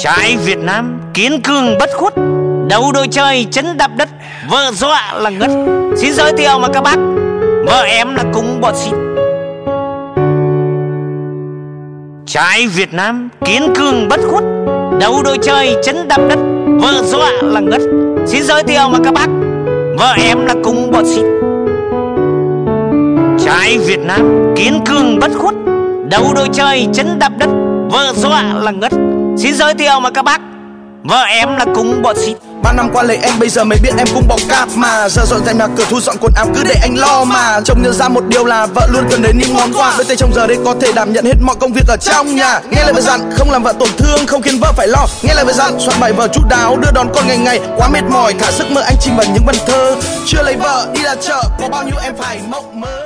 Trai Việt Nam kiên cường bất khuất, đầu đôi trời chân đạp đất, vợ dọa là ngất. Xin giới thiệu mà các bác, vợ em là cung bọn xịt. Trai Việt Nam kiên cường bất khuất, đầu đôi trời chân đạp đất, vợ dọa là ngất. Xin giới thiệu mà các bác, vợ em là cung bọn xịt. Trai Việt Nam kiên cường bất khuất, đầu đôi trời chân đạp đất, vợ dọa là ngất. Xin giới thiệu mà các bác, vợ em là cung bọn xịt. 3 năm qua lấy em bây giờ mới biết em cung bọc cạp mà. Giờ dọn dẹp nhà cửa thu dọn quần áo cứ để anh lo mà. Chồng nhận ra một điều là vợ luôn cần đến những món quà. Đôi tay chồng giờ đây có thể đảm nhận hết mọi công việc ở trong nhà. Nghe lời vợ dặn không làm vợ tổn thương, không khiến vợ phải lo. Nghe lời vợ dặn soạn bài vợ chu đáo, đưa đón con ngày ngày. Quá mệt mỏi thả sức mơ anh chìm vào những vần thơ. Chưa lấy vợ đi ra chợ có bao nhiêu em phải mộng mơ.